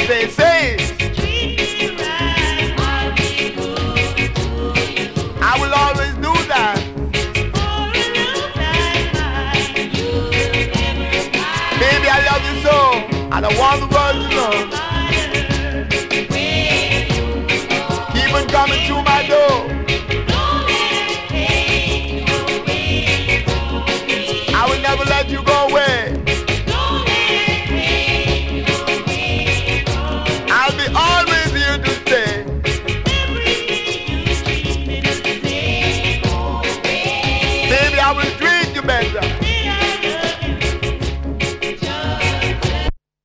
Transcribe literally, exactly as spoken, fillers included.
Say, say. I will always do that. Baby, I love you so. And I want the world.